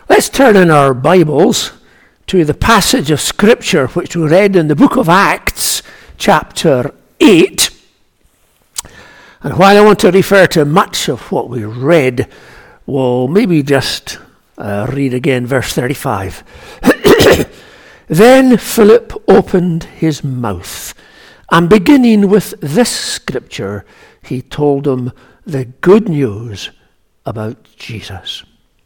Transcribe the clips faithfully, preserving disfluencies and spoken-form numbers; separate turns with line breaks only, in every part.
Let's turn in our Bibles to the passage of Scripture which we read in the book of Acts, chapter eight. And while I want to refer to much of what we read, we'll maybe just uh, read again verse thirty-five. Then Philip opened his mouth, and beginning with this scripture, he told them the good news about Jesus.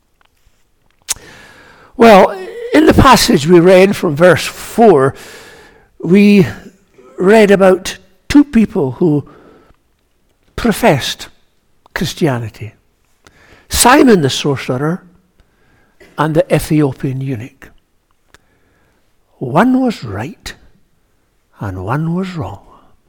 Well, in the passage we read from verse four, we read about two people who professed Christianity. Simon the sorcerer and the Ethiopian eunuch. One was right and one was wrong.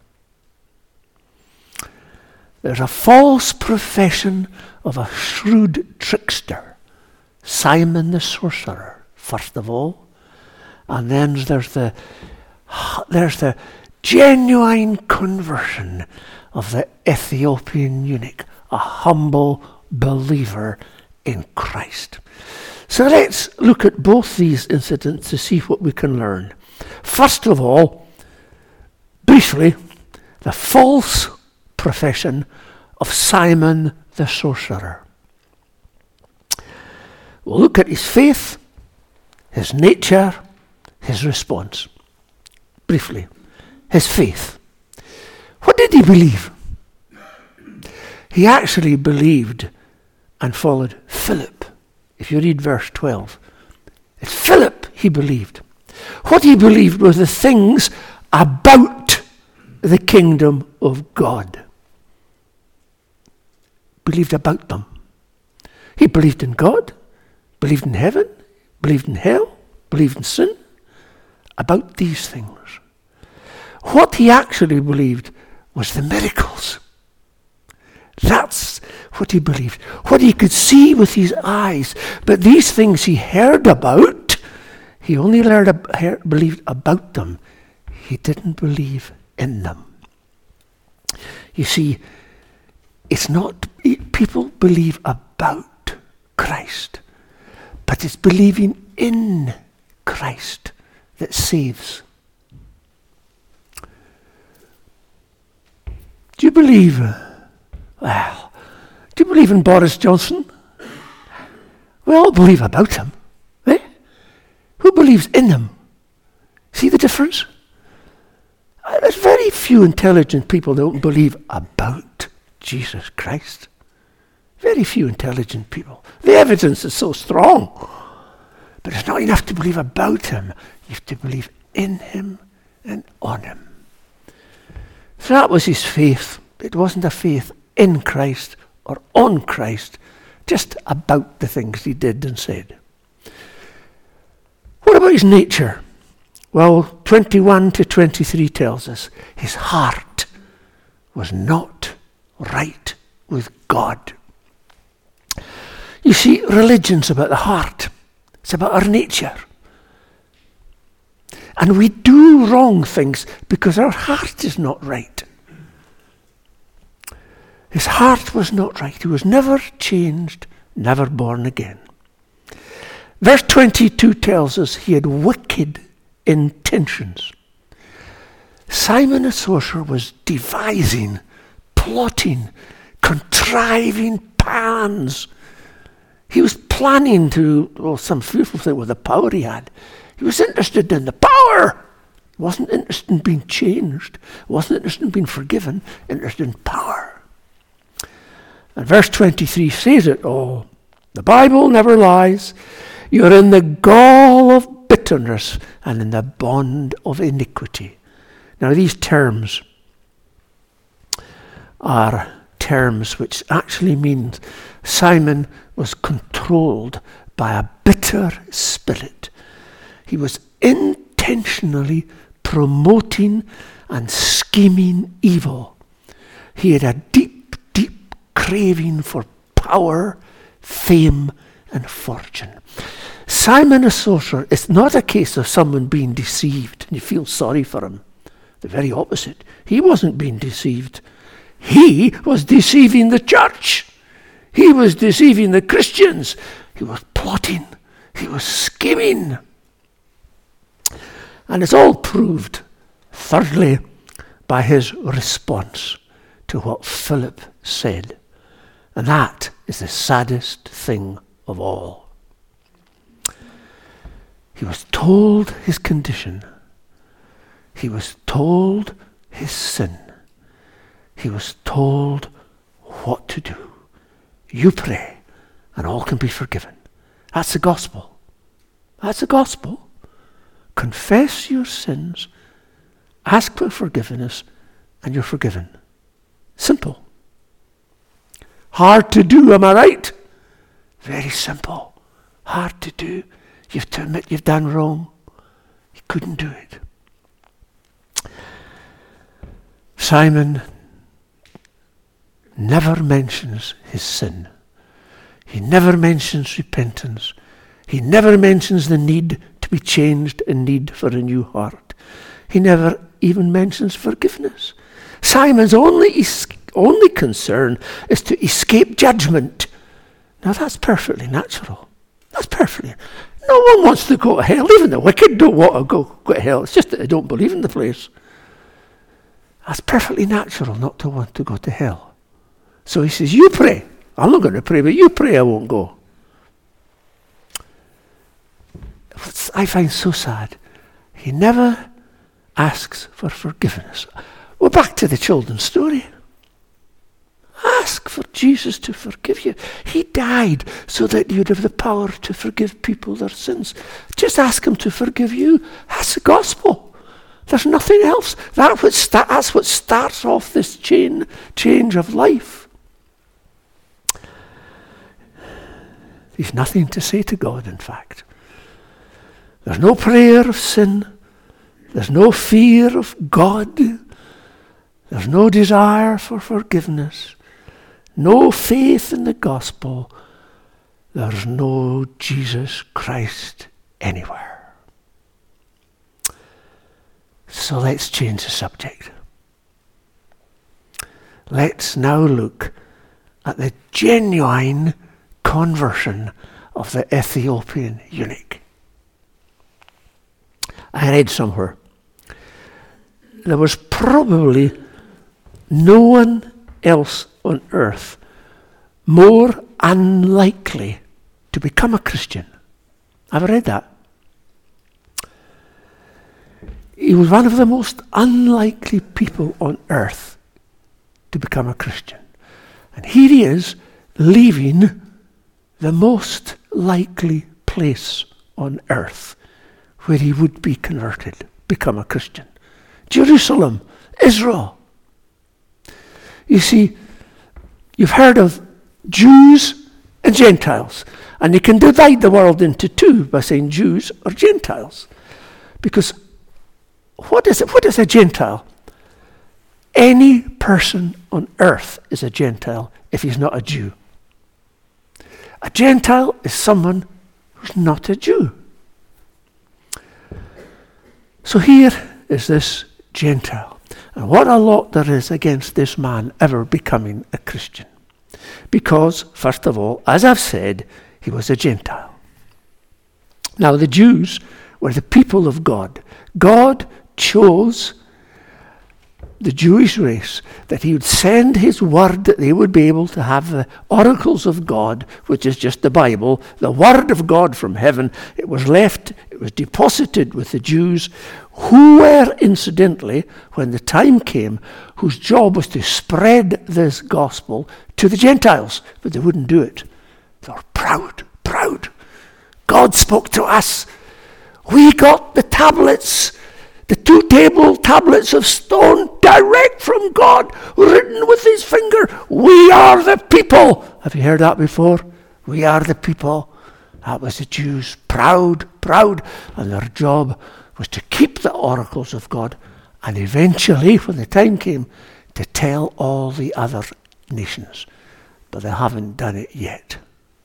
There's a false profession of a shrewd trickster, Simon the sorcerer, first of all, and then there's the there's the genuine conversion of the Ethiopian eunuch, a humble believer in Christ. So let's look at both these incidents to see what we can learn. First of all, briefly, the false profession of Simon the sorcerer. We'll look at his faith, his nature, his response. Briefly, his faith. What did he believe? He actually believed and followed Philip. If you read verse twelve, it's Philip he believed. What he believed were the things about the kingdom of God. Believed about them. He believed in God, believed in heaven, believed in hell, believed in sin, about these things. What he actually believed was the miracles. That's what he believed, what he could see with his eyes. But these things he heard about, he only learned, heard, believed about them. He didn't believe in them. You see, it's not, people believe about Christ, but it's believing in Christ that saves. Do you believe, well, do you believe in Boris Johnson? We all believe about him. Eh? Who believes in him? See the difference? Uh, there's very few intelligent people that don't believe about Jesus Christ. Very few intelligent people. The evidence is so strong. But it's not enough to believe about him. You have to believe in him and on him. So that was his faith. It wasn't a faith in Christ or on Christ, just about the things he did and said. What about his nature? Well, twenty-one to twenty-three tells us his heart was not right with God. You see, religion's about the heart. It's about our nature. And we do wrong things because our heart is not right. His heart was not right. He was never changed, never born again. Verse twenty-two tells us he had wicked intentions. Simon the sorcerer was devising, plotting, contriving plans. He was planning to, well, some fearful thing with the power he had. He was interested in the power. He wasn't interested in being changed. He wasn't interested in being forgiven. Interested in power. And verse twenty-three says it all. The Bible never lies. You're in the gall of bitterness and in the bond of iniquity. Now these terms are terms which actually mean Simon was controlled by a bitter spirit. He was intentionally promoting and scheming evil. He had a deep, deep craving for power, fame, and fortune. Simon the sorcerer is not a case of someone being deceived and you feel sorry for him. The very opposite. He wasn't being deceived. He was deceiving the church. He was deceiving the Christians. He was plotting. He was scheming. And it's all proved, thirdly, by his response to what Philip said. And that is the saddest thing of all. He was told his condition. He was told his sin. He was told what to do. You pray, and all can be forgiven. That's the gospel. That's the gospel. Confess your sins, ask for forgiveness, and you're forgiven. Simple. Hard to do, am I right? Very simple. Hard to do. You have to admit you've done wrong. You couldn't do it. Simon never mentions his sin. He never mentions repentance. He never mentions the need to be changed and need for a new heart. He never even mentions forgiveness. Simon's only es- only concern is to escape judgment. Now that's perfectly natural. That's perfectly. No one wants to go to hell. Even the wicked don't want to go, go to hell. It's just that they don't believe in the place. That's perfectly natural not to want to go to hell. So he says, you pray. I'm not going to pray, but you pray, I won't go. What I find so sad, he never asks for forgiveness. We're back to the children's story. Ask for Jesus to forgive you. He died so that you'd have the power to forgive people their sins. Just ask him to forgive you. That's the gospel. There's nothing else. That what sta- that's what starts off this chain change of life. There's nothing to say to God, in fact. There's no prayer of sin. There's no fear of God. There's no desire for forgiveness. No faith in the gospel. There's no Jesus Christ anywhere. So let's change the subject. Let's now look at the genuine conversion of the Ethiopian eunuch. I read somewhere there was probably no one else on earth more unlikely to become a Christian. I've read that. He was one of the most unlikely people on earth to become a Christian. And here he is leaving the most likely place on earth where he would be converted, become a Christian. Jerusalem, Israel. You see, you've heard of Jews and Gentiles, and you can divide the world into two by saying Jews or Gentiles. Because what is it? What is a Gentile? Any person on earth is a Gentile if he's not a Jew. A Gentile is someone who's not a Jew. So here is this Gentile. And what a lot there is against this man ever becoming a Christian. Because, first of all, as I've said, he was a Gentile. Now, the Jews were the people of God. God chose the Jewish race that he would send his word, that they would be able to have the oracles of God, which is just the Bible, the word of God from heaven. It was left, it was deposited with the Jews, who were, incidentally, when the time came, whose job was to spread this gospel to the Gentiles, but they wouldn't do it. They were proud, proud. God spoke to us. We got the tablets, the two table tablets of stone direct from God, written with his finger. We are the people. Have you heard that before? We are the people. That was the Jews. Proud, proud. And their job was to keep the oracles of God and eventually, when the time came, to tell all the other nations. But they haven't done it yet.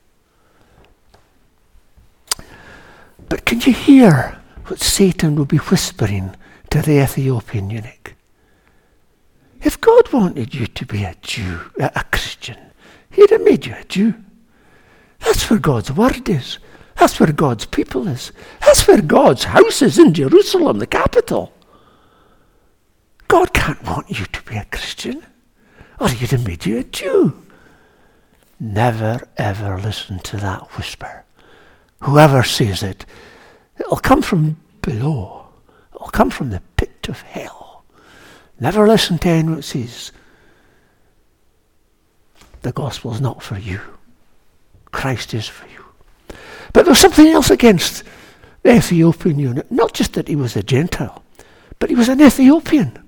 But can you hear what Satan will be whispering to the Ethiopian eunuch? If God wanted you to be a Jew, a Christian, he'd have made you a Jew. That's where God's word is. That's where God's people is. That's where God's house is, in Jerusalem, the capital. God can't want you to be a Christian, or he'd have made you a Jew. Never, ever listen to that whisper. Whoever says it, it'll come from below. It'll come from the pit of hell. Never listen to anyone who says, the gospel's not for you. Christ is for you. But there's something else against the Ethiopian eunuch. Not just that he was a Gentile, but he was an Ethiopian.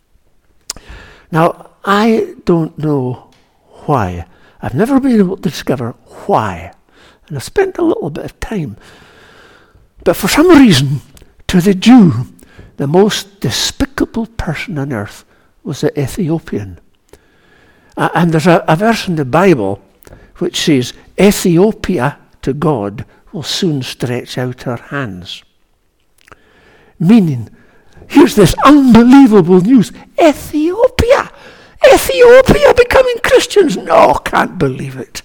Now, I don't know why. I've never been able to discover why. And I've spent a little bit of time. But for some reason, to the Jew, the most despicable person on earth was the Ethiopian. Uh, and there's a, a verse in the Bible which says, Ethiopia to God will soon stretch out her hands. Meaning, here's this unbelievable news. Ethiopia! Ethiopia becoming Christians! No, can't believe it.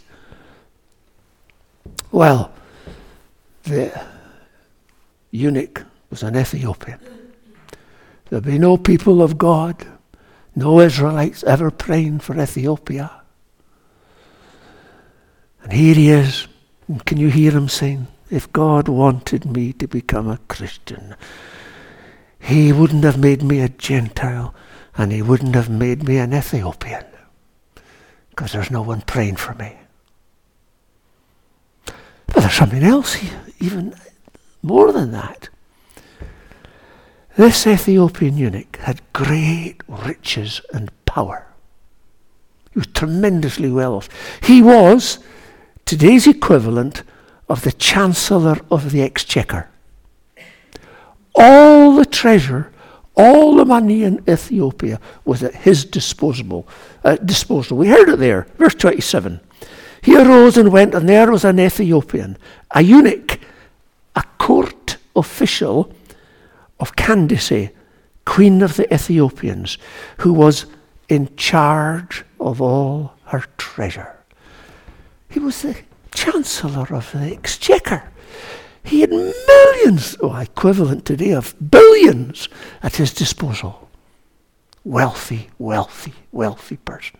Well, the eunuch was an Ethiopian. There'll be no people of God, no Israelites ever praying for Ethiopia. And here he is. And can you hear him saying, if God wanted me to become a Christian, he wouldn't have made me a Gentile, and he wouldn't have made me an Ethiopian, because there's no one praying for me. But there's something else, even more than that. This Ethiopian eunuch had great riches and power. He was tremendously well off. He was today's equivalent of the Chancellor of the Exchequer. All the treasure, all the money in Ethiopia was at his disposal. Uh, disposal. We heard it there, verse twenty-seven. He arose and went, and there was an Ethiopian, a eunuch, a court official of Candace, queen of the Ethiopians, who was in charge of all her treasure. He was the Chancellor of the Exchequer. He had millions, or equivalent today of billions, at his disposal. Wealthy, wealthy, wealthy person.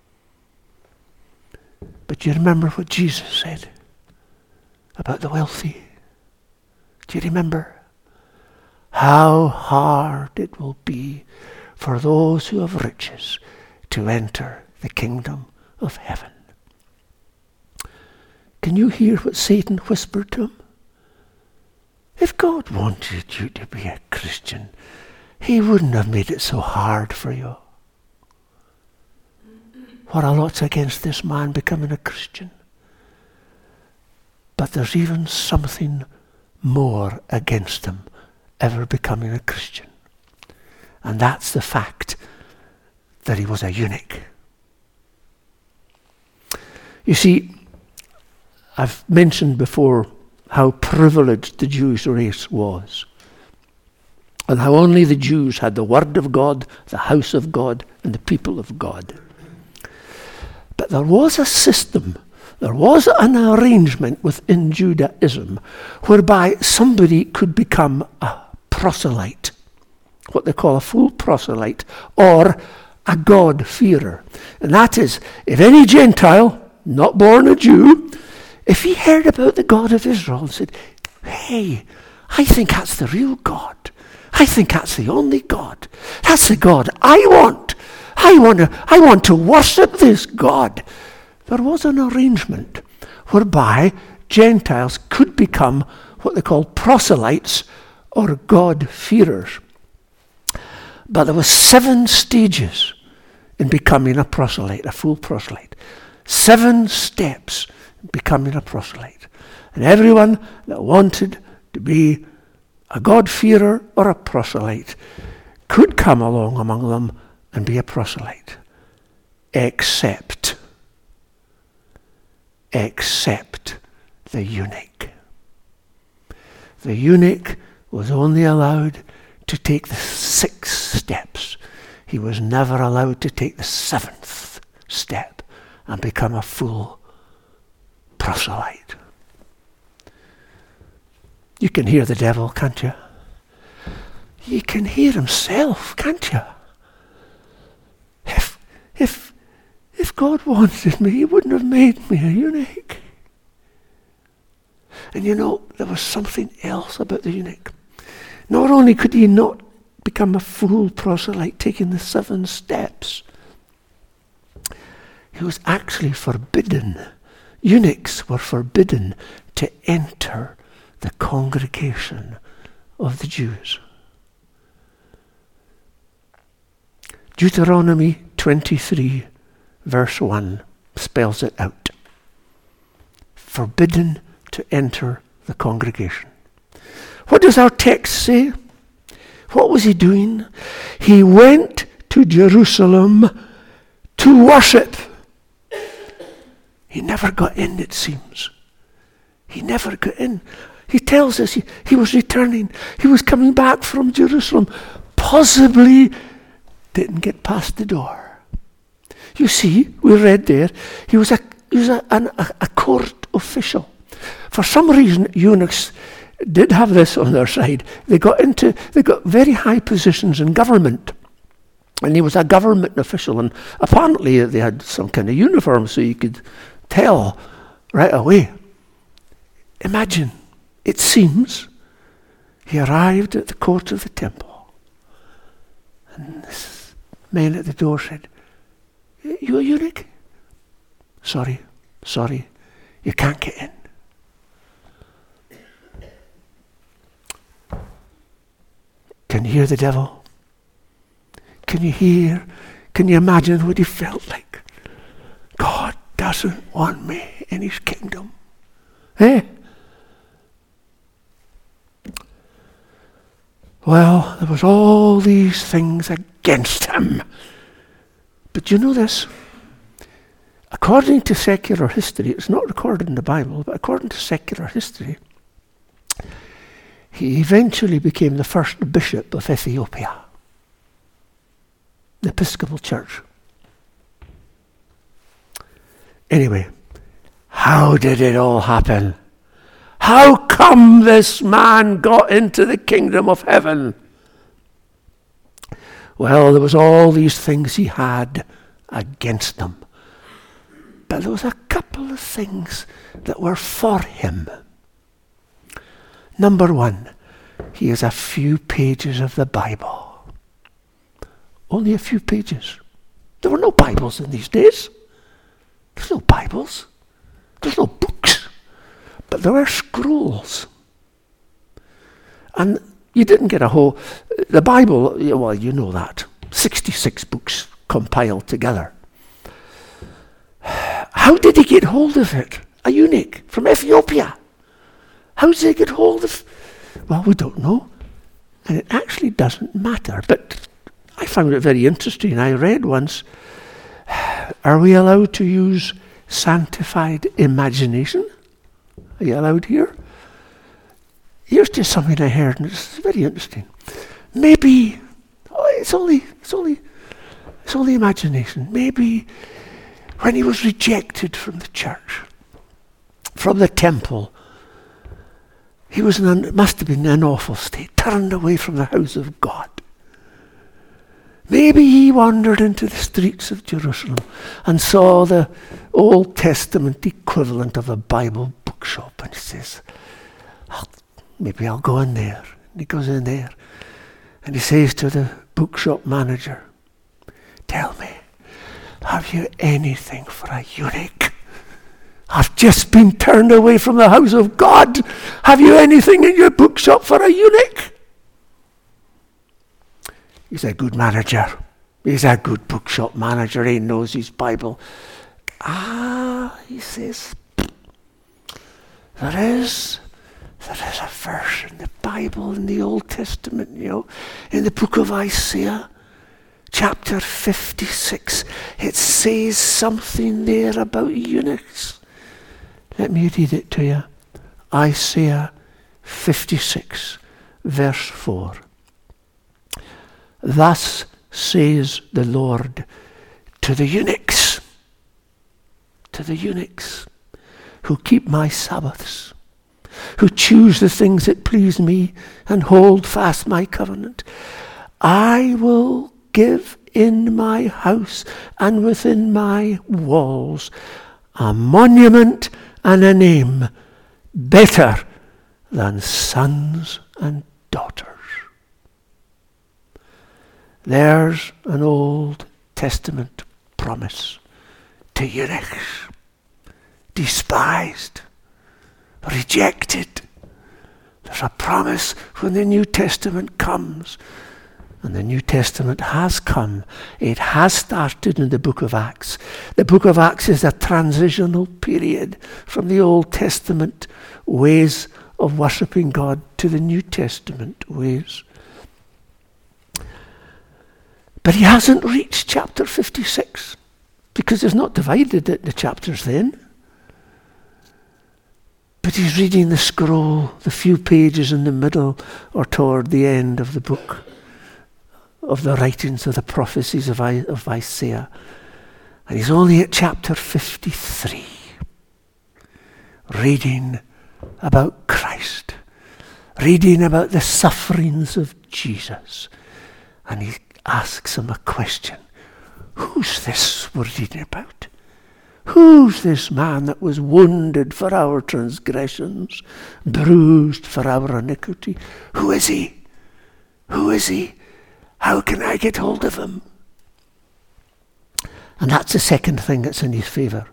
But do you remember what Jesus said about the wealthy? Do you remember? How hard it will be for those who have riches to enter the kingdom of heaven. Can you hear what Satan whispered to him? If God wanted you to be a Christian, he wouldn't have made it so hard for you. What a lot's against this man becoming a Christian. But there's even something more against him ever becoming a Christian. And that's the fact that he was a eunuch. You see, I've mentioned before how privileged the Jewish race was, and how only the Jews had the Word of God, the house of God, and the people of God. But there was a system, there was an arrangement within Judaism whereby somebody could become a proselyte, what they call a full proselyte, or a God-fearer. And that is, if any Gentile, not born a Jew, if he heard about the God of Israel and said, hey, I think that's the real God. I think that's the only God. That's the God I want. I want to, I want to worship this God. There was an arrangement whereby Gentiles could become what they call proselytes or God-fearers. But there were seven stages in becoming a proselyte, a full proselyte. Seven steps in becoming a proselyte. And everyone that wanted to be a God-fearer or a proselyte could come along among them and be a proselyte. Except, except the eunuch. The eunuch was only allowed to take the six steps. He was never allowed to take the seventh step and become a full proselyte. You can hear the devil, can't you? You can hear himself, can't you? If, if, if God wanted me, he wouldn't have made me a eunuch. And you know, there was something else about the eunuch. Not only could he not become a full proselyte taking the seven steps, he was actually forbidden. Eunuchs were forbidden to enter the congregation of the Jews. Deuteronomy twenty-three, verse one, spells it out. Forbidden to enter the congregation. What does our text say? What was he doing? He went to Jerusalem to worship. He never got in, it seems. He never got in. He tells us he, he was returning. He was coming back from Jerusalem. Possibly didn't get past the door. You see, we read there, he was a, he was a, an, a, a court official. For some reason, eunuchs did have this on their side. They got into, they got very high positions in government. And he was a government official, and apparently they had some kind of uniform so you could tell right away. Imagine, it seems, he arrived at the court of the temple. And this man at the door said, "You a eunuch?" Sorry, sorry, you can't get in. Can you hear the devil? Can you hear, can you imagine what he felt like? God doesn't want me in his kingdom. Eh? Well, there was all these things against him. But you know this? According to secular history, it's not recorded in the Bible, but according to secular history, he eventually became the first bishop of Ethiopia, the Episcopal Church. Anyway, how did it all happen? How come this man got into the kingdom of heaven? Well, there was all these things he had against him. But there was a couple of things that were for him. Number one, he has a few pages of the Bible. Only a few pages. There were no Bibles in these days. There's no Bibles. There's no books. But there were scrolls. And you didn't get a whole... The Bible, well, you know that. sixty-six books compiled together. How did he get hold of it? A eunuch from Ethiopia. How did he get hold of... Well, we don't know. And it actually doesn't matter. But I found it very interesting. I read once, are we allowed to use sanctified imagination? Are you allowed here? Here's just something I heard, and it's very interesting. Maybe, oh, it's only, it's only, it's only imagination. Maybe when he was rejected from the church, from the temple, he was in an, must have been in an awful state, turned away from the house of God. Maybe he wandered into the streets of Jerusalem and saw the Old Testament equivalent of a Bible bookshop, and he says, oh, maybe I'll go in there. And he goes in there and he says to the bookshop manager, tell me, have you anything for a eunuch? I've just been turned away from the house of God. Have you anything in your bookshop for a eunuch? He's a good manager. He's a good bookshop manager. He knows his Bible. Ah, he says, there is, there is a verse in the Bible, in the Old Testament, you know, in the book of Isaiah, chapter fifty-six. It says something there about eunuchs. Let me read it to you. Isaiah fifty-six, verse four. Thus says the Lord to the eunuchs, to the eunuchs who keep my Sabbaths, who choose the things that please me and hold fast my covenant. I will give in my house and within my walls a monument and a name better than sons and daughters. There's an Old Testament promise to eunuchs, despised, rejected. There's a promise when the New Testament comes. And the New Testament has come. It has started in the book of Acts. The book of Acts is a transitional period from the Old Testament ways of worshipping God to the New Testament ways. But he hasn't reached chapter fifty-six because it's not divided into the chapters then. But he's reading the scroll, the few pages in the middle or toward the end of the book of the writings of the prophecies of, I, of Isaiah. And he's only at chapter fifty-three, reading about Christ, reading about the sufferings of Jesus. And he asks him a question. Who's this we're reading about? Who's this man that was wounded for our transgressions, bruised for our iniquity? Who is he? Who is he? How can I get hold of him? And that's the second thing that's in his favour.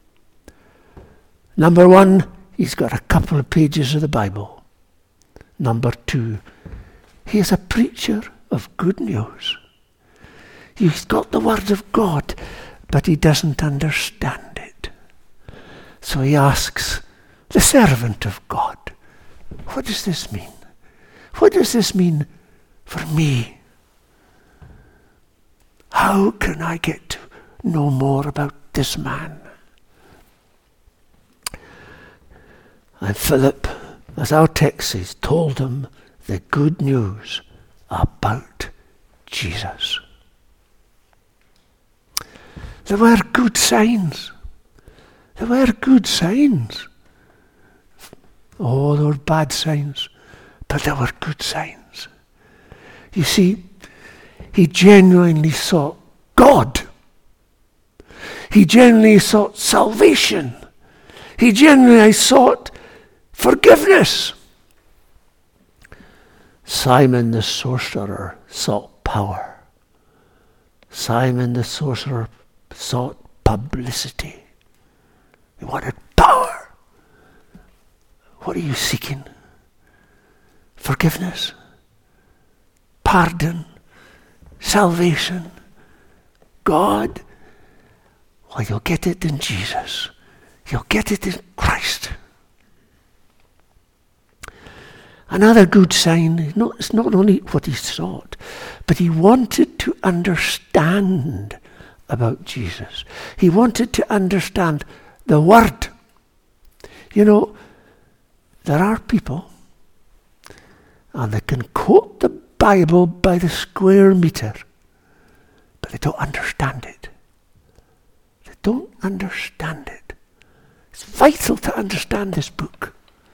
Number one, he's got a couple of pages of the Bible. Number two, he is a preacher of good news. He's got the word of God, but he doesn't understand it. So he asks the servant of God, what does this mean? What does this mean for me? How can I get to know more about this man? And Philip, as our text says, told him the good news about Jesus. There were good signs. There were good signs. Oh, there were bad signs, but there were good signs. You see, he genuinely sought God. He genuinely sought salvation. He genuinely sought forgiveness. Simon the sorcerer sought power. Simon the sorcerer sought publicity. He wanted power. What are you seeking? Forgiveness, pardon, salvation, God. Well, you'll get it in Jesus. You'll get it in Christ. Another good sign, not, it's not only what he sought, but he wanted to understand about Jesus. He wanted to understand the Word. You know, there are people, and they can quote the Bible by the square meter, but they don't understand it. They don't understand it. It's vital to understand this book.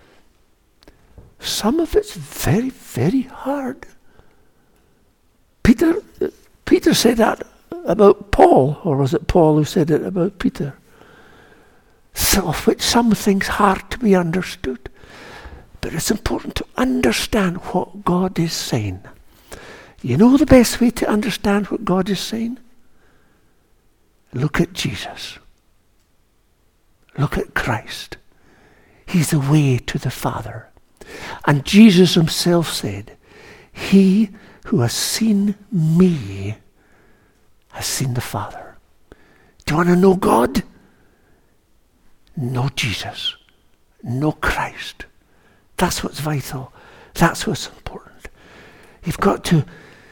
Some of it's very, very hard. Peter, Peter said that about Paul, or was it Paul who said it about Peter? So, of which some things hard to be understood. But it's important to understand what God is saying. You know the best way to understand what God is saying? Look at Jesus. Look at Christ. He's the way to the Father. And Jesus himself said, he who has seen me has seen the Father. Do you want to know God? Know Jesus. Know Christ. That's what's vital. That's what's important. You've got to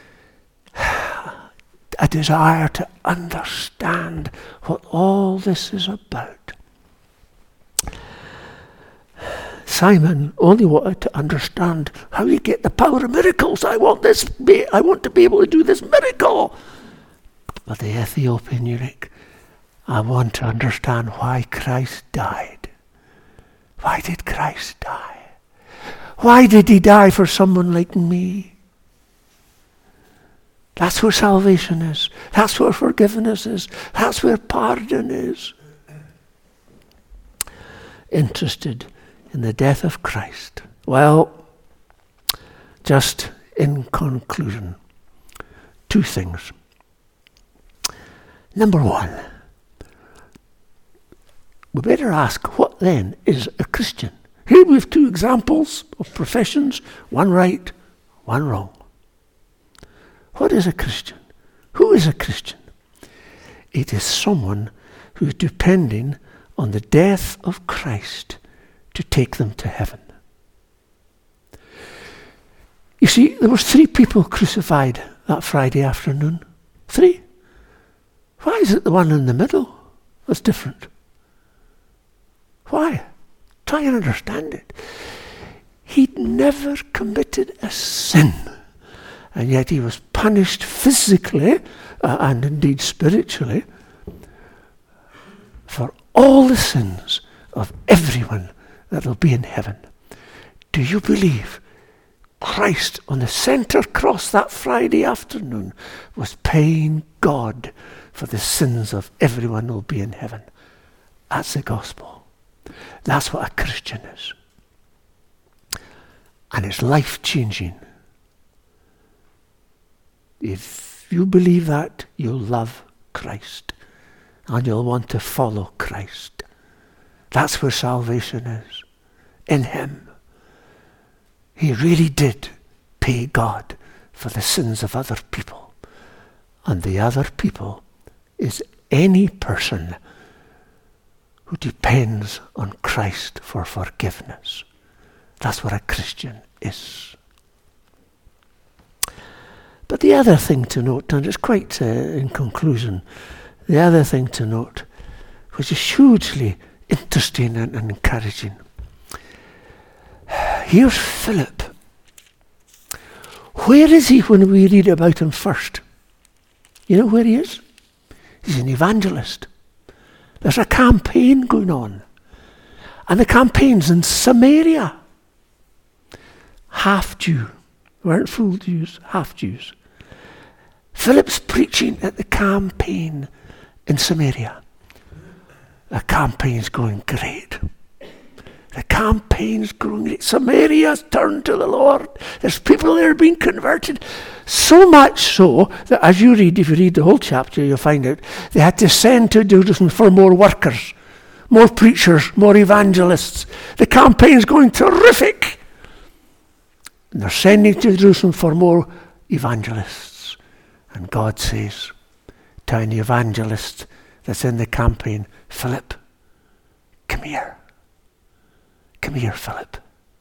a desire to understand what all this is about. Simon only wanted to understand how you get the power of miracles. I want this. I want to be able to do this miracle. But the Ethiopian eunuch, I want to understand why Christ died. Why did Christ die? Why did he die for someone like me? That's where salvation is. That's where forgiveness is. That's where pardon is. Interested in the death of Christ. Well, just in conclusion, two things. Number one, we better ask, what then is a Christian? Here we have two examples of professions, one right, one wrong. What is a Christian? Who is a Christian? It is someone who is depending on the death of Christ to take them to heaven. You see, there were three people crucified that Friday afternoon. Three. Why is it the one in the middle that's different? Why? Try and understand it. He'd never committed a sin, and yet he was punished physically uh, and indeed spiritually for all the sins of everyone that will be in heaven. Do you believe Christ on the centre cross that Friday afternoon was paying God for the sins of everyone who will be in heaven? That's the gospel. That's what a Christian is. And it's life-changing. If you believe that, you'll love Christ. And you'll want to follow Christ. That's where salvation is. In him. He really did pay God for the sins of other people. And the other people is any person who depends on Christ for forgiveness. That's what a Christian is. But the other thing to note, and it's quite uh, in conclusion, the other thing to note, which is hugely interesting and, and encouraging. Here's Philip. Where is he when we read about him first? You know where he is? He's an evangelist. There's a campaign going on. And the campaign's in Samaria. Half Jew. Weren't full Jews, half Jews. Philip's preaching at the campaign in Samaria. The campaign's going great. The campaign's growing great. Samaria's turned to the Lord. There's people there being converted. So much so that as you read, if you read the whole chapter, you'll find out they had to send to Jerusalem for more workers, more preachers, more evangelists. The campaign's going terrific. And they're sending to Jerusalem for more evangelists. And God says to an evangelist that's in the campaign, Philip, come here. Come here, Philip.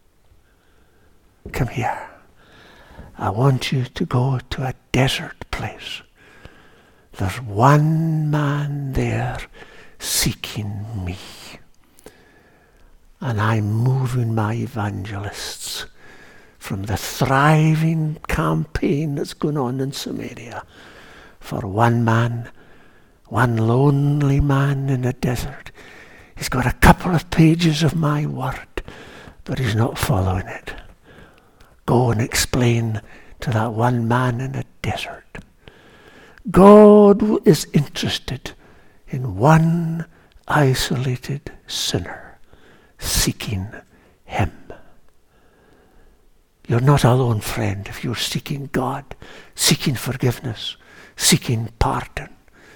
Come here. I want you to go to a desert place. There's one man there seeking me. And I'm moving my evangelists from the thriving campaign that's going on in Samaria for one man, one lonely man in a desert. He's got a couple of pages of my word, but he's not following it. Go and explain to that one man in a desert. God is interested in one isolated sinner seeking him. You're not alone, friend, if you're seeking God, seeking forgiveness, seeking pardon.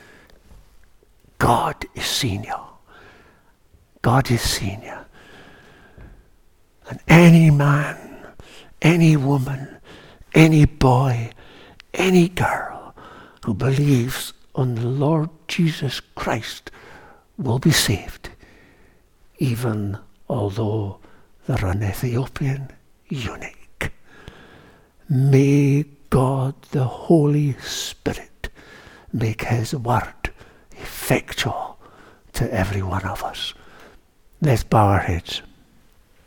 God is seeing you. God is seeing you. And any man, any woman, any boy, any girl who believes on the Lord Jesus Christ will be saved, even although they're an Ethiopian eunuch. May God, the Holy Spirit, make his word effectual to every one of us. Let's bow our heads.